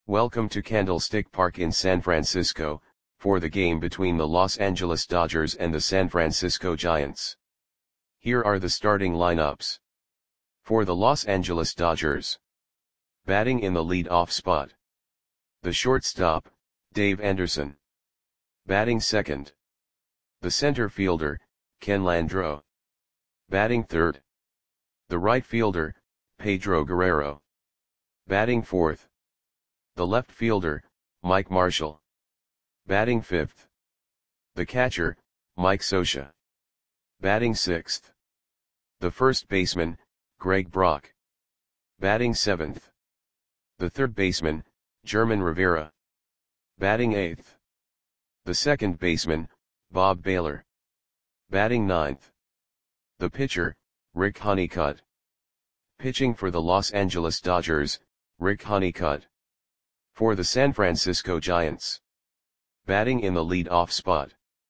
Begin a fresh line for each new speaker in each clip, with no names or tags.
Welcome to Candlestick Park in San Francisco, for the game between the Los Angeles Dodgers and the San Francisco Giants. Here are the starting lineups. For the Los Angeles Dodgers. Batting in the lead-off spot. The shortstop, Dave Anderson. Batting second. The center fielder, Ken Landreaux. Batting third. The right fielder, Pedro Guerrero. Batting fourth. The left fielder, Mike Marshall. Batting fifth. The catcher, Mike Scioscia. Batting sixth. The first baseman, Greg Brock. Batting seventh. The third baseman, German Rivera. Batting eighth. The second baseman, Bob Baylor. Batting ninth. The pitcher, Rick Honeycutt. Pitching for the Los Angeles Dodgers, Rick Honeycutt. For the San Francisco Giants. Batting in the lead-off spot.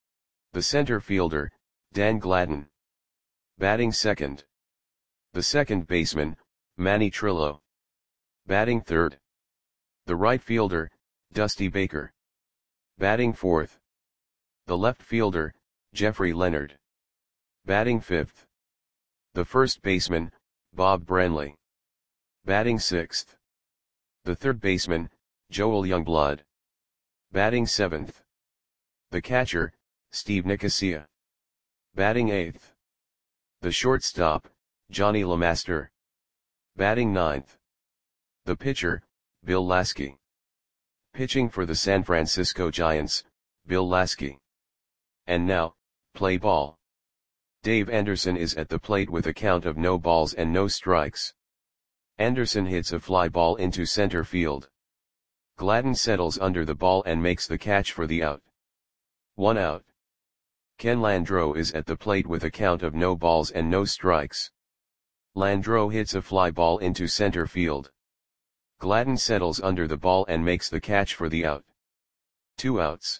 The center fielder, Dan Gladden. Batting second. The second baseman, Manny Trillo. Batting third. The right fielder, Dusty Baker. Batting fourth. The left fielder, Jeffrey Leonard. Batting fifth. The first baseman, Bob Brantley. Batting sixth. The third baseman, Joel Youngblood. Batting seventh. The catcher, Steve Nicosia. Batting eighth. The shortstop, Johnny LeMaster. Batting ninth. The pitcher, Bill Lasky. Pitching for the San Francisco Giants, Bill Lasky. And now, play ball. Dave Anderson is at the plate with a count of no balls and no strikes. Anderson hits a fly ball into center field. Gladden settles under the ball and makes the catch for the out. 1 out. Ken Landreaux is at the plate with a count of no balls and no strikes. Landreaux hits a fly ball into center field. Gladden settles under the ball and makes the catch for the out. 2 outs.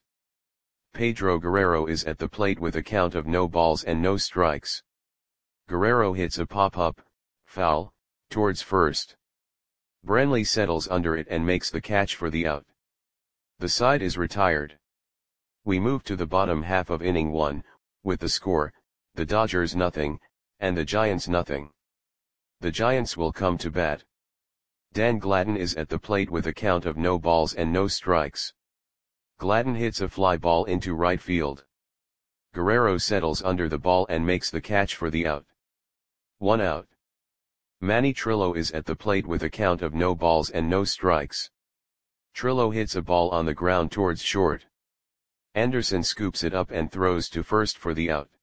Pedro Guerrero is at the plate with a count of no balls and no strikes. Guerrero hits a pop-up, foul, towards first. Brantley settles under it and makes the catch for the out. The side is retired. We move to the bottom half of inning 1, with the score, the Dodgers nothing, and the Giants nothing. The Giants will come to bat. Dan Gladden is at the plate with a count of no balls and no strikes. Gladden hits a fly ball into right field. Guerrero settles under the ball and makes the catch for the out. 1 out. Manny Trillo is at the plate with a count of no balls and no strikes. Trillo hits a ball on the ground towards short. Anderson scoops it up and throws to first for the out.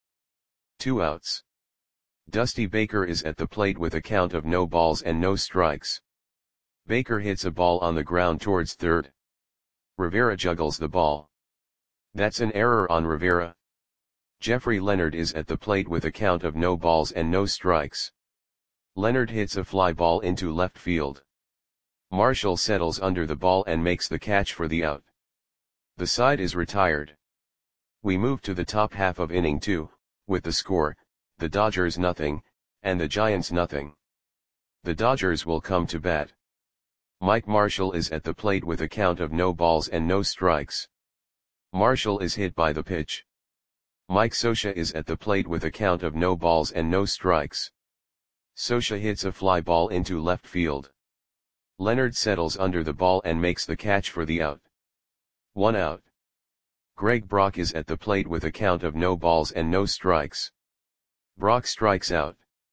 2 outs. Dusty Baker is at the plate with a count of no balls and no strikes. Baker hits a ball on the ground towards third. Rivera juggles the ball. That's an error on Rivera. Jeffrey Leonard is at the plate with a count of no balls and no strikes. Leonard hits a fly ball into left field. Marshall settles under the ball and makes the catch for the out. The side is retired. We move to the top half of inning 2, with the score, the Dodgers nothing, and the Giants nothing. The Dodgers will come to bat. Mike Marshall is at the plate with a count of no balls and no strikes. Marshall is hit by the pitch. Mike Scioscia is at the plate with a count of no balls and no strikes. Scioscia hits a fly ball into left field. Leonard settles under the ball and makes the catch for the out. 1 out. Greg Brock is at the plate with a count of no balls and no strikes. Brock strikes out.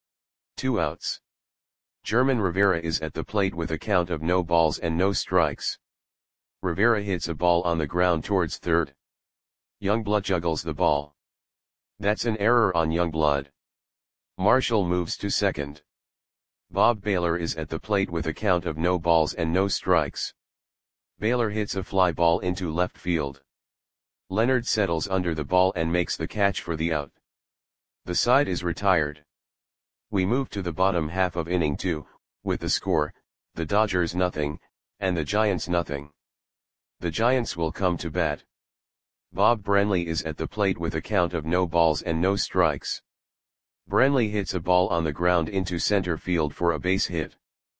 2 outs. German Rivera is at the plate with a count of no balls and no strikes. Rivera hits a ball on the ground towards third. Youngblood juggles the ball. That's an error on Youngblood. Marshall moves to second. Bob Baylor is at the plate with a count of no balls and no strikes. Baylor hits a fly ball into left field. Leonard settles under the ball and makes the catch for the out. The side is retired. We move to the bottom half of inning 2, with the score, the Dodgers nothing, and the Giants nothing. The Giants will come to bat. Bob Brantley is at the plate with a count of no balls and no strikes. Brantley hits a ball on the ground into center field for a base hit.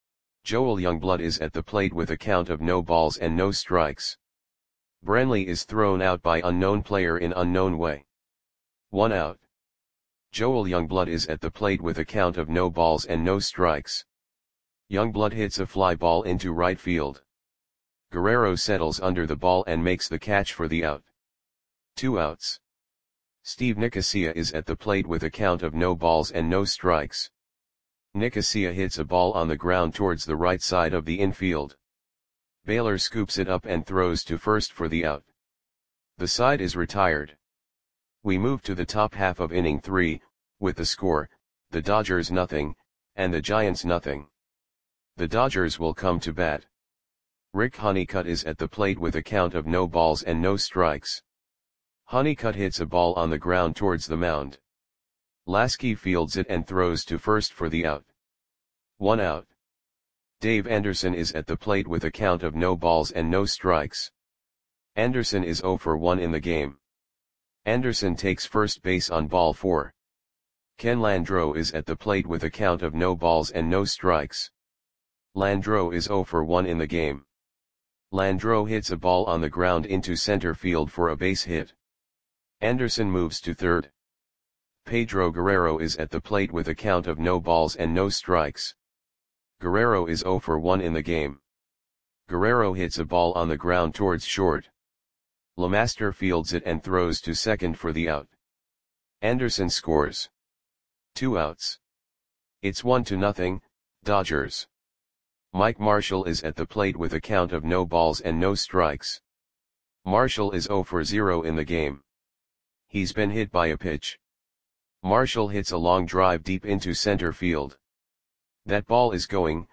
Joel Youngblood is at the plate with a count of no balls and no strikes. Branley is thrown out by unknown player in unknown way. 1 out. Joel Youngblood is at the plate with a count of no balls and no strikes. Youngblood hits a fly ball into right field. Guerrero settles under the ball and makes the catch for the out. 2 outs. Steve Nicosia is at the plate with a count of no balls and no strikes. Nicosia hits a ball on the ground towards the right side of the infield. Baylor scoops it up and throws to first for the out. The side is retired. We move to the top half of inning 3, with the score, the Dodgers nothing, and the Giants nothing. The Dodgers will come to bat. Rick Honeycutt is at the plate with a count of no balls and no strikes. Honeycutt hits a ball on the ground towards the mound. Lasky fields it and throws to first for the out. 1 out. Dave Anderson is at the plate with a count of no balls and no strikes. Anderson is 0 for 1 in the game. Anderson takes first base on ball 4. Ken Landreau is at the plate with a count of no balls and no strikes. Landreau is 0 for 1 in the game. Landreau hits a ball on the ground into center field for a base hit. Anderson moves to third. Pedro Guerrero is at the plate with a count of no balls and no strikes. Guerrero is 0 for 1 in the game. Guerrero hits a ball on the ground towards short. LeMaster fields it and throws to second for the out. Anderson scores. 2 outs. It's 1-0, Dodgers. Mike Marshall is at the plate with a count of no balls and no strikes. Marshall is 0 for 0 in the game. He's been hit by a pitch. Marshall hits a long drive deep into center field. That ball is gone.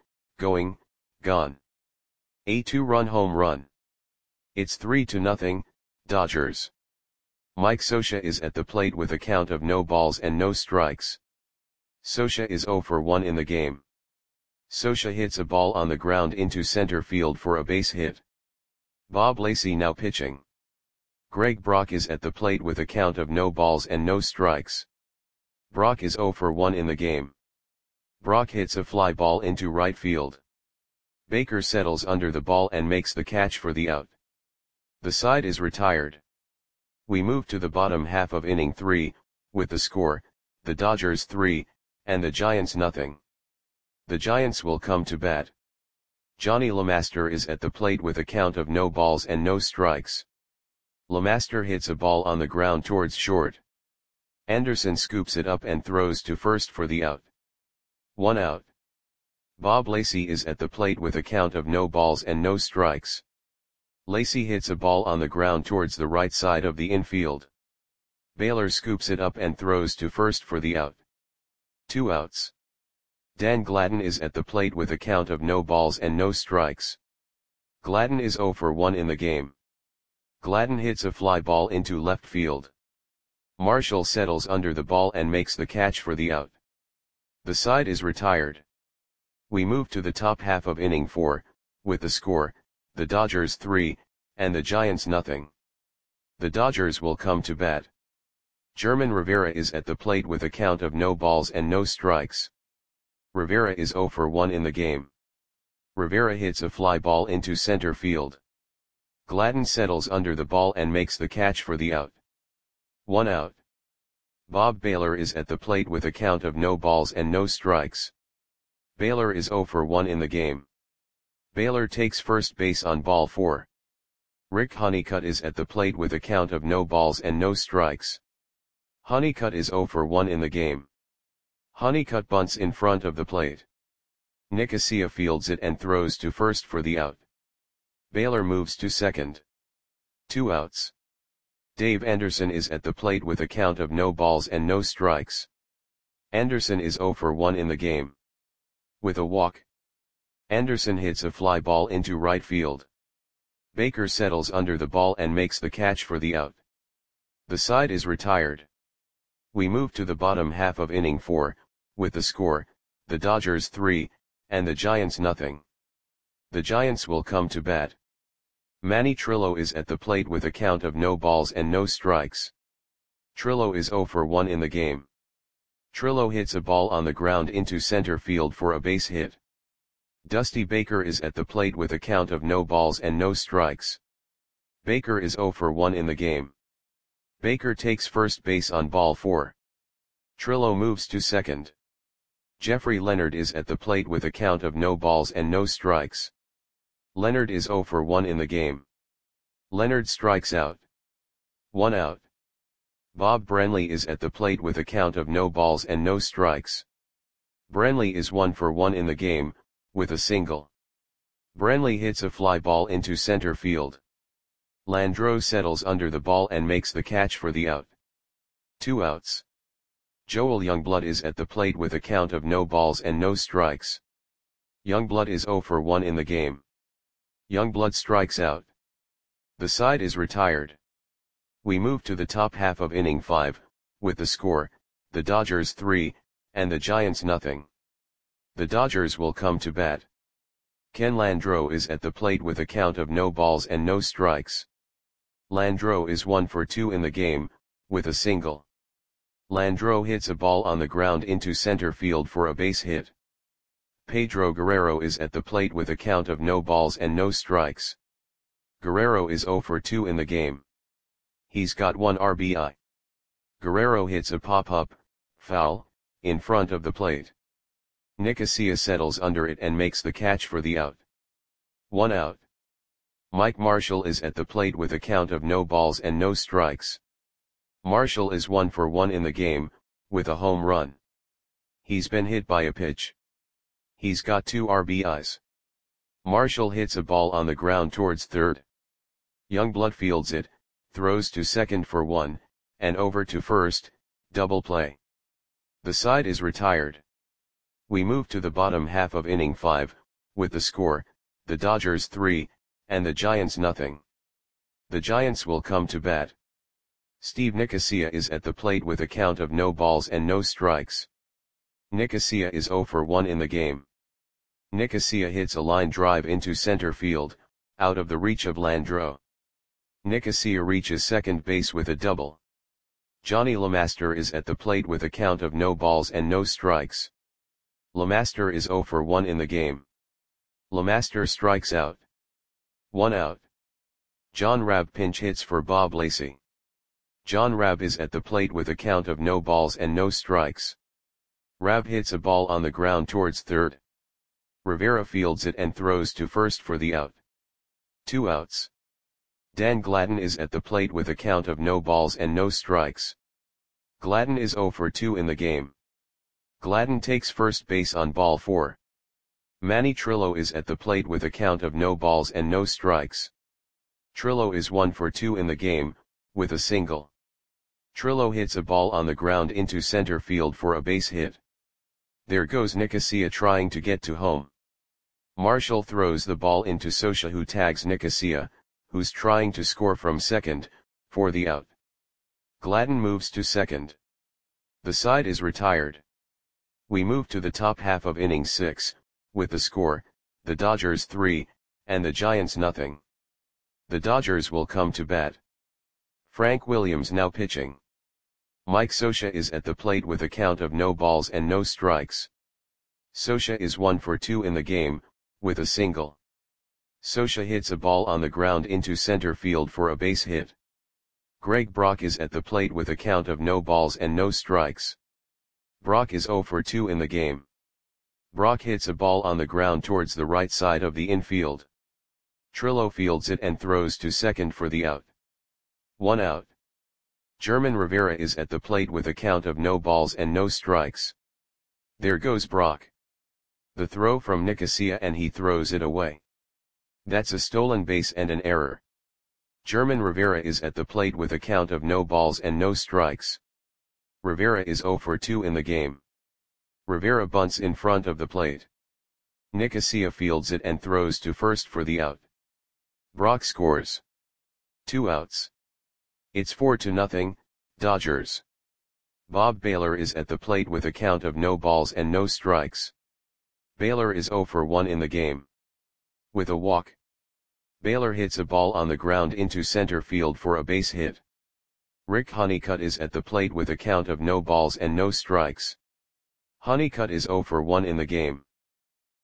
A 2-run home run. It's 3-0, Dodgers. Mike Scioscia is at the plate with a count of no balls and no strikes. Scioscia is 0 for 1 in the game. Scioscia hits a ball on the ground into center field for a base hit. Bob Lacey now pitching. Greg Brock is at the plate with a count of no balls and no strikes. Brock is 0 for 1 in the game. Brock hits a fly ball into right field. Baker settles under the ball and makes the catch for the out. The side is retired. We move to the bottom half of inning 3, with the score, the Dodgers 3, and the Giants nothing. The Giants will come to bat. Johnny LeMaster is at the plate with a count of no balls and no strikes. LeMaster hits a ball on the ground towards short. Anderson scoops it up and throws to first for the out. 1 out. Bob Lacey is at the plate with a count of no balls and no strikes. Lacey hits a ball on the ground towards the right side of the infield. Baylor scoops it up and throws to first for the out. 2 outs. Dan Gladden is at the plate with a count of no balls and no strikes. Gladden is 0 for 1 in the game. Gladden hits a fly ball into left field. Marshall settles under the ball and makes the catch for the out. The side is retired. We move to the top half of inning 4, with the score, the Dodgers 3, and the Giants nothing. The Dodgers will come to bat. German Rivera is at the plate with a count of no balls and no strikes. Rivera is 0 for 1 in the game. Rivera hits a fly ball into center field. Gladden settles under the ball and makes the catch for the out. 1 out. Bob Baylor is at the plate with a count of no balls and no strikes. Baylor is 0 for 1 in the game. Baylor takes first base on ball 4. Rick Honeycutt is at the plate with a count of no balls and no strikes. Honeycutt is 0 for 1 in the game. Honeycutt bunts in front of the plate. Nicosia fields it and throws to first for the out. Baylor moves to second. 2 outs. Dave Anderson is at the plate with a count of no balls and no strikes. Anderson is 0 for 1 in the game. With a walk, Anderson hits a fly ball into right field. Baker settles under the ball and makes the catch for the out. The side is retired. We move to the bottom half of inning 4, with the score, the Dodgers 3, and the Giants nothing. The Giants will come to bat. Manny Trillo is at the plate with a count of no balls and no strikes. Trillo is 0 for 1 in the game. Trillo hits a ball on the ground into center field for a base hit. Dusty Baker is at the plate with a count of no balls and no strikes. Baker is 0 for 1 in the game. Baker takes first base on ball 4. Trillo moves to second. Jeffrey Leonard is at the plate with a count of no balls and no strikes. Leonard is 0 for 1 in the game. Leonard strikes out. 1 out. Bob Branley is at the plate with a count of no balls and no strikes. Branley is 1 for 1 in the game, with a single. Branley hits a fly ball into center field. Landreau settles under the ball and makes the catch for the out. 2 outs. Joel Youngblood is at the plate with a count of no balls and no strikes. Youngblood is 0 for 1 in the game. Youngblood strikes out. The side is retired. We move to the top half of inning 5, with the score, the Dodgers 3, and the Giants nothing. The Dodgers will come to bat. Ken Landreau is at the plate with a count of no balls and no strikes. Landreau is 1 for 2 in the game, with a single. Landreau hits a ball on the ground into center field for a base hit. Pedro Guerrero is at the plate with a count of no balls and no strikes. Guerrero is 0 for 2 in the game. He's got 1 RBI. Guerrero hits a pop-up, foul, in front of the plate. Nicosia settles under it and makes the catch for the out. 1 out. Mike Marshall is at the plate with a count of no balls and no strikes. Marshall is 1 for 1 in the game, with a home run. He's been hit by a pitch. He's got 2 RBIs. Marshall hits a ball on the ground towards third. Youngblood fields it, throws to second for 1, and over to first, double play. The side is retired. We move to the bottom half of inning 5, with the score, the Dodgers 3, and the Giants nothing. The Giants will come to bat. Steve Nicosia is at the plate with a count of no balls and no strikes. Nicosia is 0 for 1 in the game. Nicosia hits a line drive into center field, out of the reach of Landreau. Nicosia reaches second base with a double. Johnny LeMaster is at the plate with a count of no balls and no strikes. LeMaster is 0 for 1 in the game. LeMaster strikes out. 1 out. John Rabb pinch hits for Bob Lacey. John Rabb is at the plate with a count of no balls and no strikes. Rabb hits a ball on the ground towards third. Rivera fields it and throws to first for the out. 2 outs. Dan Gladden is at the plate with a count of no balls and no strikes. Gladden is 0 for 2 in the game. Gladden takes first base on ball 4. Manny Trillo is at the plate with a count of no balls and no strikes. Trillo is 1 for 2 in the game, with a single. Trillo hits a ball on the ground into center field for a base hit. There goes Nicosia trying to get to home. Marshall throws the ball into Scioscia, who tags Nicosia, who's trying to score from second, for the out. Gladden moves to second. The side is retired. We move to the top half of inning 6, with the score, the Dodgers 3, and the Giants nothing. The Dodgers will come to bat. Frank Williams now pitching. Mike Scioscia is at the plate with a count of no balls and no strikes. Scioscia is 1 for 2 in the game, with a single. Scioscia hits a ball on the ground into center field for a base hit. Greg Brock is at the plate with a count of no balls and no strikes. Brock is 0 for 2 in the game. Brock hits a ball on the ground towards the right side of the infield. Trillo fields it and throws to second for the out. 1 out. German Rivera is at the plate with a count of no balls and no strikes. There goes Brock. The throw from Nicosia and he throws it away. That's a stolen base and an error. German Rivera is at the plate with a count of no balls and no strikes. Rivera is 0 for 2 in the game. Rivera bunts in front of the plate. Nicosia fields it and throws to first for the out. Brock scores. 2 outs. It's 4-0, Dodgers. Bob Baylor is at the plate with a count of no balls and no strikes. Baylor is 0 for 1 in the game. With a walk. Baylor hits a ball on the ground into center field for a base hit. Rick Honeycutt is at the plate with a count of no balls and no strikes. Honeycutt is 0 for 1 in the game.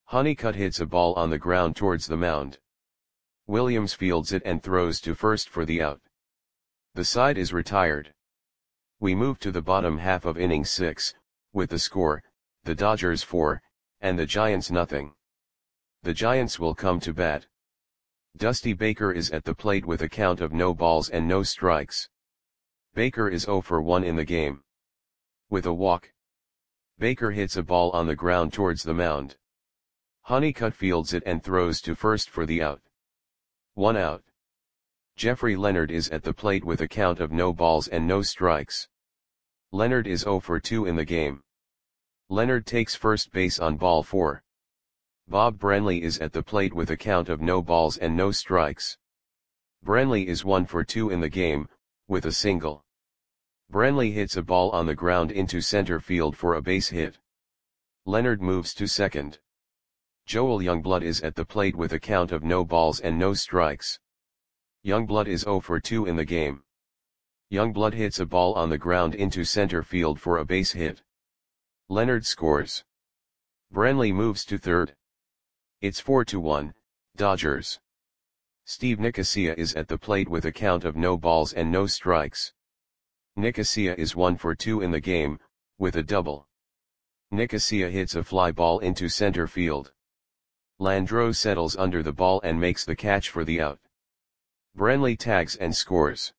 Honeycutt hits a ball on the ground towards the mound. Williams fields it and throws to first for the out. The side is retired. We move to the bottom half of inning 6, with the score, the Dodgers 4, and the Giants nothing. The Giants will come to bat. Dusty Baker is at the plate with a count of no balls and no strikes. Baker is 0 for 1 in the game. With a walk, Baker hits a ball on the ground towards the mound. Honeycutt fields it and throws to first for the out. 1 out. Jeffrey Leonard is at the plate with a count of no balls and no strikes. Leonard is 0 for 2 in the game. Leonard takes first base on ball 4. Bob Branley is at the plate with a count of no balls and no strikes. Branley is 1 for 2 in the game, with a single. Branley hits a ball on the ground into center field for a base hit. Leonard moves to second. Joel Youngblood is at the plate with a count of no balls and no strikes. Youngblood is 0 for 2 in the game. Youngblood hits a ball on the ground into center field for a base hit. Leonard scores. Branley moves to third. It's 4-1, Dodgers. Steve Nicosia is at the plate with a count of no balls and no strikes. Nicosia is 1 for 2 in the game, with a double. Nicosia hits a fly ball into center field. Landreau settles under the ball and makes the catch for the out. Branley tags and scores.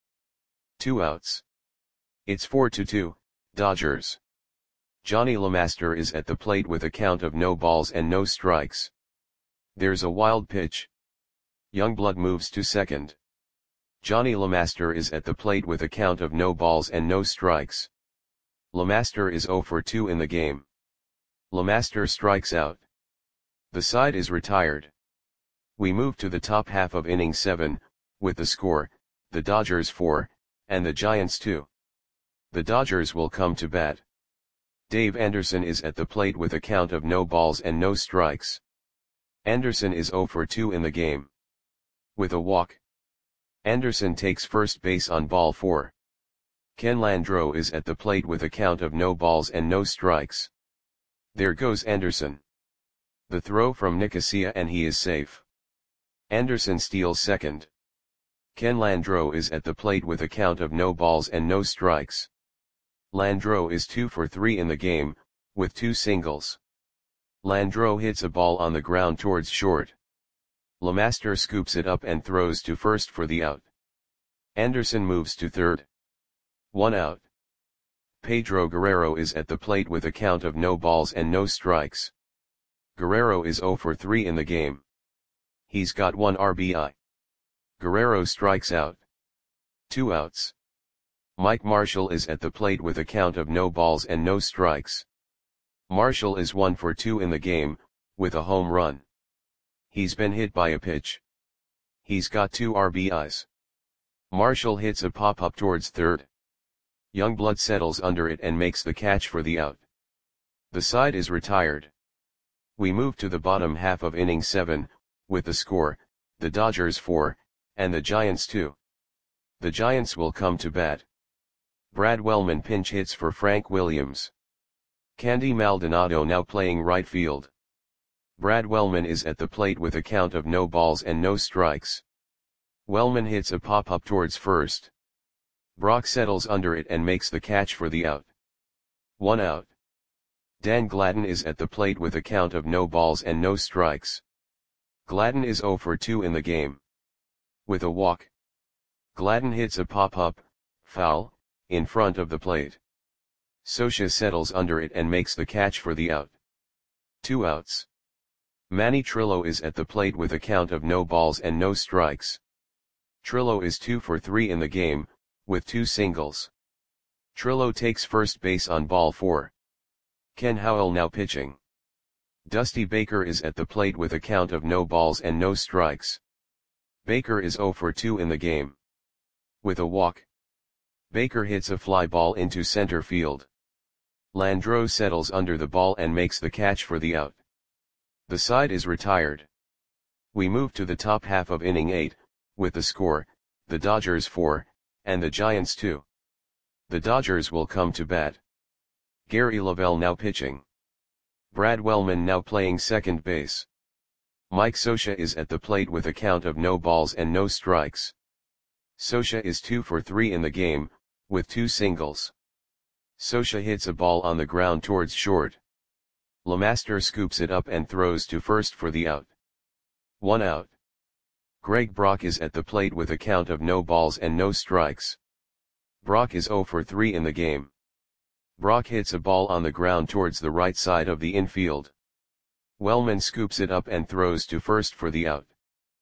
2 outs. It's 4-2, Dodgers. Johnny LeMaster is at the plate with a count of no balls and no strikes. There's a wild pitch. Youngblood moves to second. Johnny LeMaster is at the plate with a count of no balls and no strikes. LeMaster is 0 for 2 in the game. LeMaster strikes out. The side is retired. We move to the top half of inning 7, with the score, the Dodgers 4, and the Giants 2. The Dodgers will come to bat. Dave Anderson is at the plate with a count of no balls and no strikes. Anderson is 0 for 2 in the game. With a walk, Anderson takes first base on ball 4. Ken Landreau is at the plate with a count of no balls and no strikes. There goes Anderson. The throw from Nicosia and he is safe. Anderson steals second. Ken Landreau is at the plate with a count of no balls and no strikes. Landreau is 2 for 3 in the game, with 2 singles. Landreau hits a ball on the ground towards short. LeMaster scoops it up and throws to first for the out. Anderson moves to third. 1 out. Pedro Guerrero is at the plate with a count of no balls and no strikes. Guerrero is 0 for 3 in the game. He's got 1 RBI. Guerrero strikes out. 2 outs. Mike Marshall is at the plate with a count of no balls and no strikes. Marshall is 1 for 2 in the game, with a home run. He's been hit by a pitch. He's got 2 RBIs. Marshall hits a pop-up towards third. Youngblood settles under it and makes the catch for the out. The side is retired. We move to the bottom half of inning 7, with the score, the Dodgers 4, and the Giants 2. The Giants will come to bat. Brad Wellman pinch hits for Frank Williams. Candy Maldonado now playing right field. Brad Wellman is at the plate with a count of no balls and no strikes. Wellman hits a pop-up towards first. Brock settles under it and makes the catch for the out. 1 out. Dan Gladden is at the plate with a count of no balls and no strikes. Gladden is 0 for 2 in the game. With a walk, Gladden hits a pop-up, foul, in front of the plate. Socia settles under it and makes the catch for the out. 2 outs. Manny Trillo is at the plate with a count of no balls and no strikes. Trillo is 2 for 3 in the game, with 2 singles. Trillo takes first base on ball 4. Ken Howell now pitching. Dusty Baker is at the plate with a count of no balls and no strikes. Baker is 0 for 2 in the game. With a walk, Baker hits a fly ball into center field. Landreau settles under the ball and makes the catch for the out. The side is retired. We move to the top half of inning 8, with the score, the Dodgers 4, and the Giants 2. The Dodgers will come to bat. Gary Lavelle now pitching. Brad Wellman now playing second base. Mike Scioscia is at the plate with a count of no balls and no strikes. Scioscia is 2 for 3 in the game, with 2 singles. Scioscia hits a ball on the ground towards short. LeMaster scoops it up and throws to first for the out. 1 out. Greg Brock is at the plate with a count of no balls and no strikes. Brock is 0 for 3 in the game. Brock hits a ball on the ground towards the right side of the infield. Wellman scoops it up and throws to first for the out.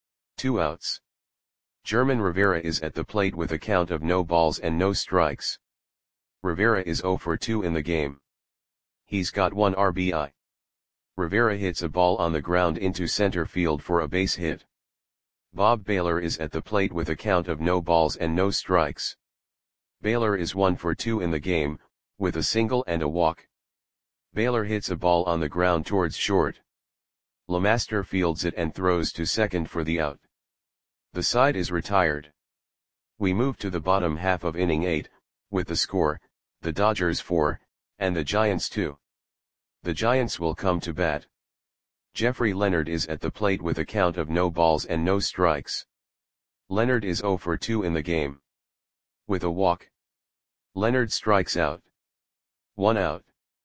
2 outs. German Rivera is at the plate with a count of no balls and no strikes. Rivera is 0 for 2 in the game. He's got 1 RBI. Rivera hits a ball on the ground into center field for a base hit. Bob Baylor is at the plate with a count of no balls and no strikes. Baylor is 1 for 2 in the game, with a single and a walk. Baylor hits a ball on the ground towards short. LeMaster fields it and throws to second for the out. The side is retired. We move to the bottom half of inning 8, with the score, the Dodgers 4, and the Giants 2. The Giants will come to bat. Jeffrey Leonard is at the plate with a count of no balls and no strikes. Leonard is 0 for 2 in the game. With a walk. Leonard strikes out. 1 out.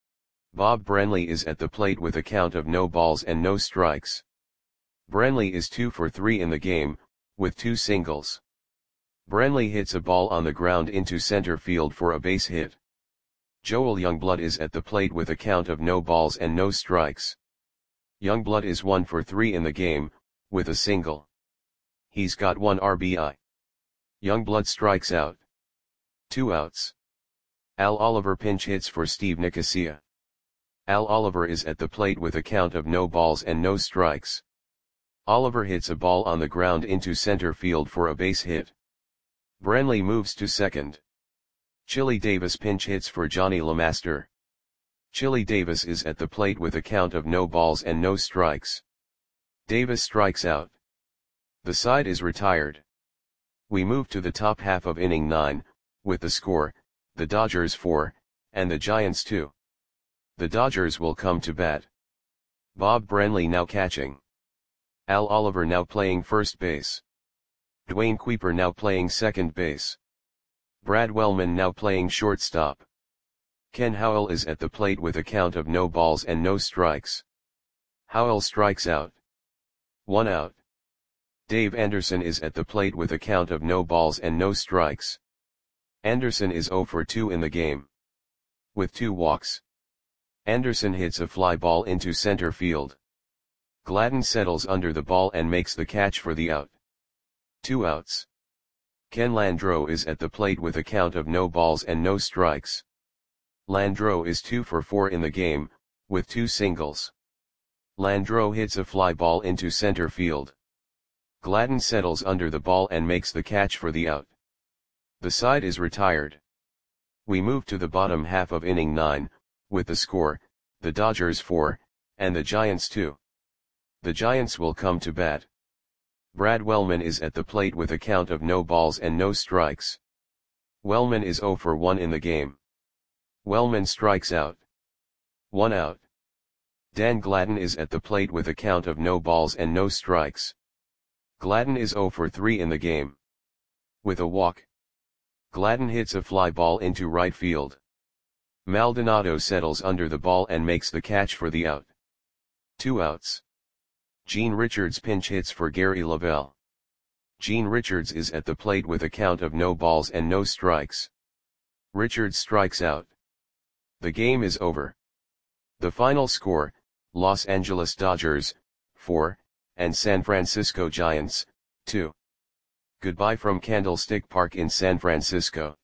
Bob Brenly is at the plate with a count of no balls and no strikes. Brenly is 2 for 3 in the game, with 2 singles. Brenly hits a ball on the ground into center field for a base hit. Joel Youngblood is at the plate with a count of no balls and no strikes. Youngblood is 1 for 3 in the game, with a single. He's got 1 RBI. Youngblood strikes out. 2 outs. Al Oliver pinch hits for Steve Nicosia. Al Oliver is at the plate with a count of no balls and no strikes. Oliver hits a ball on the ground into center field for a base hit. Brenly moves to second. Chili Davis pinch hits for Johnny LeMaster. Chili Davis is at the plate with a count of no balls and no strikes. Davis strikes out. The side is retired. We move to the top half of inning 9, with the score, the Dodgers 4, and the Giants 2. The Dodgers will come to bat. Bob Brenly now catching. Al Oliver now playing first base. Dwayne Kuiper now playing second base. Brad Wellman now playing shortstop. Ken Howell is at the plate with a count of no balls and no strikes. Howell strikes out. 1 out. Dave Anderson is at the plate with a count of no balls and no strikes. Anderson is 0 for 2 in the game. With 2 walks. Anderson hits a fly ball into center field. Gladden settles under the ball and makes the catch for the out. 2 outs. Ken Landreau is at the plate with a count of no balls and no strikes. Landreau is 2 for 4 in the game, with 2 singles. Landreau hits a fly ball into center field. Gladden settles under the ball and makes the catch for the out. The side is retired. We move to the bottom half of inning 9, with the score, the Dodgers 4, and the Giants 2. The Giants will come to bat. Brad Wellman is at the plate with a count of no balls and no strikes. Wellman is 0 for 1 in the game. Wellman strikes out. 1 out. Dan Gladden is at the plate with a count of no balls and no strikes. Gladden is 0 for 3 in the game. With a walk. Gladden hits a fly ball into right field. Maldonado settles under the ball and makes the catch for the out. 2 outs. Gene Richards pinch hits for Gary Lavelle. Gene Richards is at the plate with a count of no balls and no strikes. Richards strikes out. The game is over. The final score, Los Angeles Dodgers, 4, and San Francisco Giants, 2. Goodbye from Candlestick Park in San Francisco.